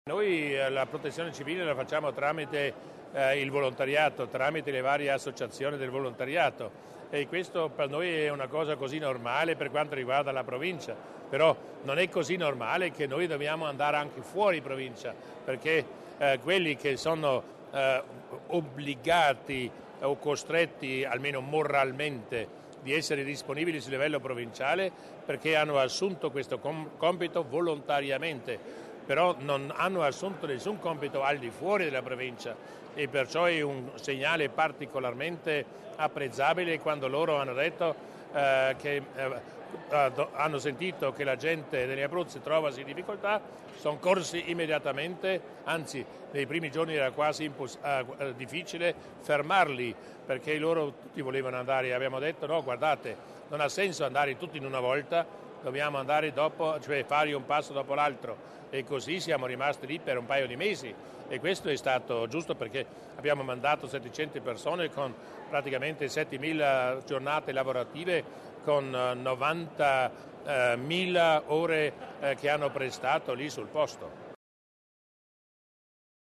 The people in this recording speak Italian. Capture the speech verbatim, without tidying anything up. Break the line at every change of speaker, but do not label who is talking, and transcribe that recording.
Noi eh, la protezione civile la facciamo tramite eh, il volontariato, tramite le varie associazioni del volontariato e questo per noi è una cosa così normale per quanto riguarda la provincia, però non è così normale che noi dobbiamo andare anche fuori provincia, perché eh, quelli che sono eh, obbligati o costretti, almeno moralmente, di essere disponibili sul livello provinciale perché hanno assunto questo com- compito volontariamente, però non hanno assunto nessun compito al di fuori della provincia e perciò è un segnale particolarmente apprezzabile quando loro hanno detto eh, che eh, hanno sentito che la gente degli Abruzzi trovasi in difficoltà, sono corsi immediatamente, anzi nei primi giorni era quasi imposs- eh, difficile fermarli perché loro tutti volevano andare, abbiamo detto no guardate non ha senso andare tutti in una volta, dobbiamo andare dopo, cioè fare un passo dopo l'altro e così siamo rimasti lì per un paio di mesi e questo è stato giusto perché abbiamo mandato settecento persone con praticamente settemila giornate lavorative con novantamila ore eh, che hanno prestato lì sul posto.